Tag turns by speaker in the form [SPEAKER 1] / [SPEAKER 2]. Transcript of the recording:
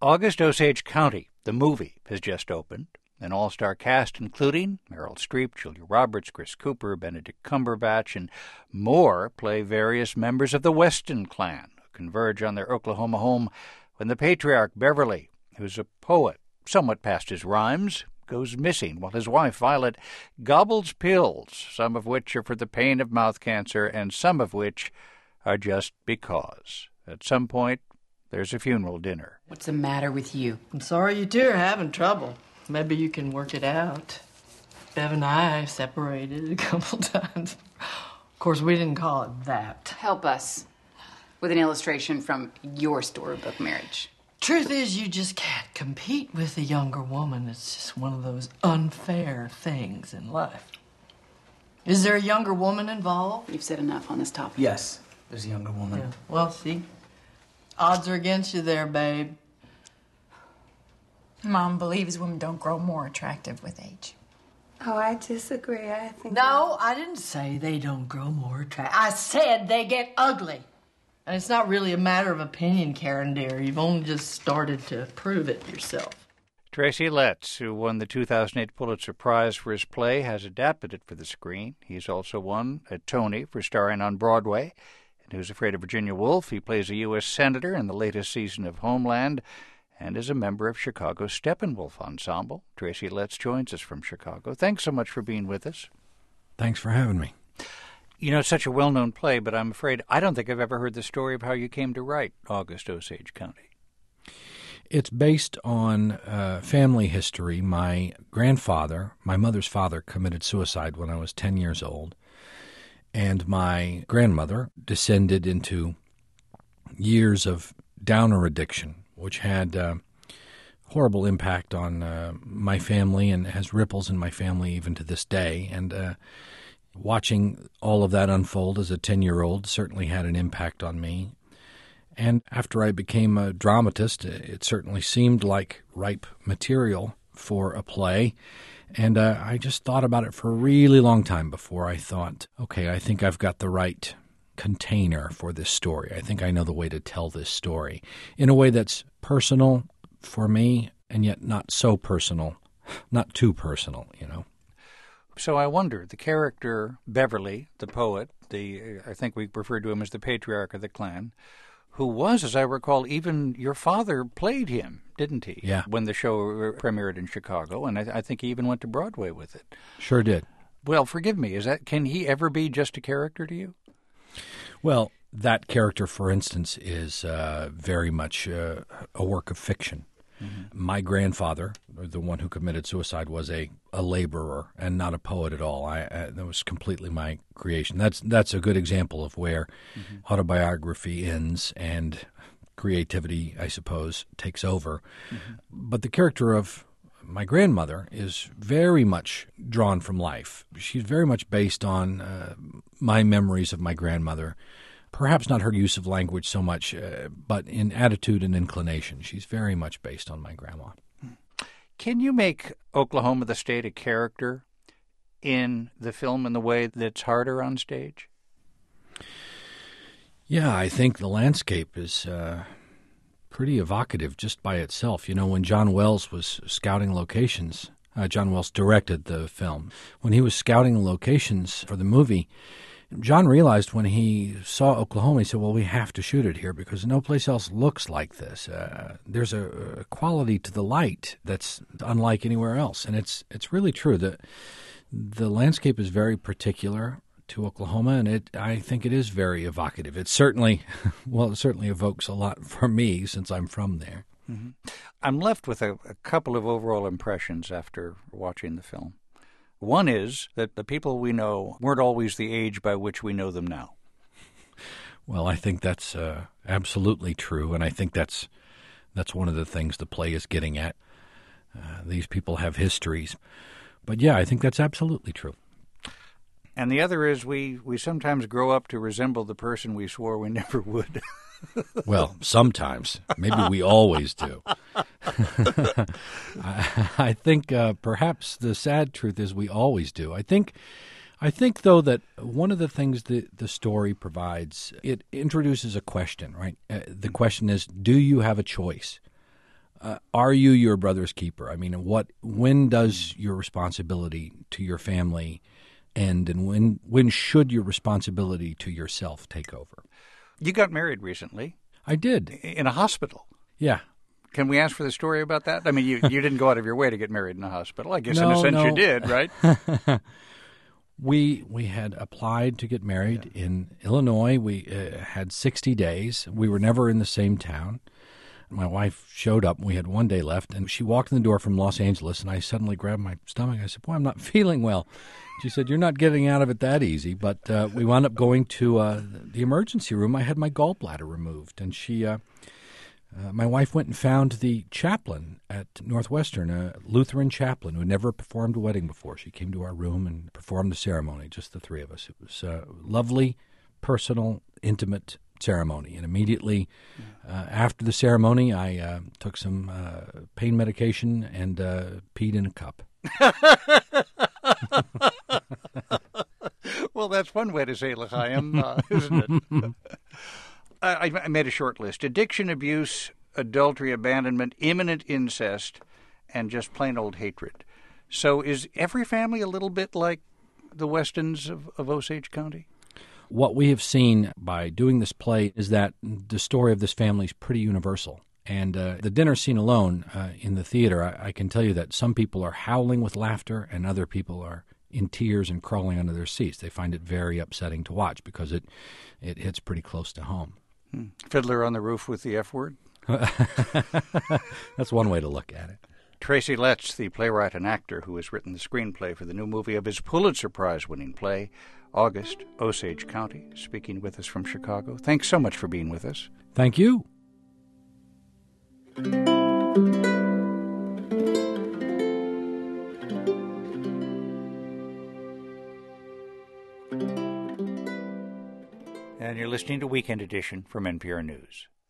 [SPEAKER 1] August Osage County, the movie, has just opened. An all-star cast including Meryl Streep, Julia Roberts, Chris Cooper, Benedict Cumberbatch, and more play various members of the Weston clan who converge on their Oklahoma home when the patriarch Beverly, who's a poet somewhat past his rhymes, goes missing while his wife Violet gobbles pills, some of which are for the pain of mouth cancer and some of which are just because. At some point, there's a funeral dinner.
[SPEAKER 2] What's the matter with you?
[SPEAKER 3] I'm sorry you two are having trouble. Maybe you can work it out. Bev and I separated a couple times. Of course, we didn't call it that.
[SPEAKER 2] Help us with an illustration from your storybook marriage.
[SPEAKER 3] Truth is, you just can't compete with a younger woman. It's just one of those unfair things in life. Is there a younger woman involved?
[SPEAKER 2] You've said enough on this topic.
[SPEAKER 4] Yes, there's a younger woman.
[SPEAKER 3] Yeah. Well, see, odds are against you there, babe.
[SPEAKER 5] Mom believes women don't grow more attractive with age.
[SPEAKER 6] Oh, I disagree. I think...
[SPEAKER 3] No, I didn't say they don't grow more attractive. I said they get ugly. And it's not really a matter of opinion, Karen, dear. You've only just started to prove it yourself.
[SPEAKER 1] Tracy Letts, who won the 2008 Pulitzer Prize for his play, has adapted it for the screen. He's also won a Tony for starring on Broadway. And Who's Afraid of Virginia Woolf? He plays a U.S. Senator in the latest season of Homeland and is a member of Chicago's Steppenwolf Ensemble. Tracy Letts joins us from Chicago. Thanks so much for being with us.
[SPEAKER 7] Thanks for having me.
[SPEAKER 1] You know, it's such a well-known play, but I'm afraid I don't think I've ever heard the story of how you came to write August Osage County.
[SPEAKER 7] It's based on family history. My grandfather, my mother's father, committed suicide when I was 10 years old, and my grandmother descended into years of downer addiction, which had horrible impact on my family and has ripples in my family even to this day. And watching all of that unfold as a 10-year-old certainly had an impact on me. And after I became a dramatist, it certainly seemed like ripe material for a play. And I just thought about it for a really long time before I thought, okay, I think I've got the right container for this story. I think I know the way to tell this story in a way that's personal for me and yet not so personal, not too personal, you know.
[SPEAKER 1] So I wonder, the character Beverly, the poet, I think we referred to him as the patriarch of the clan, who was, as I recall, even your father played him, didn't he?
[SPEAKER 7] Yeah.
[SPEAKER 1] When the show premiered in Chicago, and I think he even went to Broadway with it.
[SPEAKER 7] Sure did.
[SPEAKER 1] Well, forgive me, can he ever be just a character to you?
[SPEAKER 7] Well, that character, for instance, is very much a work of fiction. Mm-hmm. My grandfather, the one who committed suicide, was a laborer and not a poet at all. That was completely my creation. That's a good example of where autobiography ends and creativity, I suppose, takes over. Mm-hmm. But the character of my grandmother is very much drawn from life. She's very much based on my memories of my grandmother. Perhaps not her use of language so much, but in attitude and inclination. She's very much based on my grandma.
[SPEAKER 1] Can you make Oklahoma the State a character in the film in the way that's harder on stage?
[SPEAKER 7] Yeah, I think the landscape is pretty evocative just by itself. You know, when John Wells was scouting locations, John Wells directed the film. When he was scouting locations for the movie, John realized when he saw Oklahoma, he said, well, we have to shoot it here because no place else looks like this. There's a quality to the light that's unlike anywhere else. And it's really true that the landscape is very particular to Oklahoma, and I think it is very evocative. It certainly evokes a lot for me since I'm from there.
[SPEAKER 1] Mm-hmm. I'm left with a couple of overall impressions after watching the film. One is that the people we know weren't always the age by which we know them now.
[SPEAKER 7] Well, I think that's absolutely true, and I think that's one of the things the play is getting at. These people have histories. But yeah, I think that's absolutely true.
[SPEAKER 1] And the other is we sometimes grow up to resemble the person we swore we never would.
[SPEAKER 7] Well, sometimes. Maybe we always do. I think perhaps the sad truth is we always do. I think, though, that one of the things that the story provides, it introduces a question, right? The question is, do you have a choice? Are you your brother's keeper? I mean, when does your responsibility to your family end, and when should your responsibility to yourself take over?
[SPEAKER 1] You got married recently.
[SPEAKER 7] I did.
[SPEAKER 1] In a hospital.
[SPEAKER 7] Yeah.
[SPEAKER 1] Can we ask for the story about that? I mean, you didn't go out of your way to get married in a hospital. I guess in
[SPEAKER 7] No,
[SPEAKER 1] a sense
[SPEAKER 7] no.
[SPEAKER 1] you did, right?
[SPEAKER 7] We had applied to get married in Illinois. We had 60 days. We were never in the same town. My wife showed up. We had 1 day left, and she walked in the door from Los Angeles, and I suddenly grabbed my stomach. I said, boy, I'm not feeling well. She said, you're not getting out of it that easy. But we wound up going to the emergency room. I had my gallbladder removed, and my wife went and found the chaplain at Northwestern, a Lutheran chaplain who had never performed a wedding before. She came to our room and performed the ceremony, just the three of us. It was a lovely, personal, intimate ceremony. And immediately after the ceremony, I took some pain medication and peed in a cup.
[SPEAKER 1] Well, that's one way to say l'chaim, isn't it? I made a short list. Addiction, abuse, adultery, abandonment, imminent incest, and just plain old hatred. So is every family a little bit like the Westons of Osage County?
[SPEAKER 7] What we have seen by doing this play is that the story of this family is pretty universal. And the dinner scene alone in the theater, I can tell you that some people are howling with laughter and other people are in tears and crawling under their seats. They find it very upsetting to watch because it hits pretty close to home.
[SPEAKER 1] Fiddler on the Roof with the F word?
[SPEAKER 7] That's one way to look at it.
[SPEAKER 1] Tracy Letts, the playwright and actor who has written the screenplay for the new movie of his Pulitzer Prize-winning play, August, Osage County, speaking with us from Chicago. Thanks so much for being with us.
[SPEAKER 7] Thank you.
[SPEAKER 1] And you're listening to Weekend Edition from NPR News.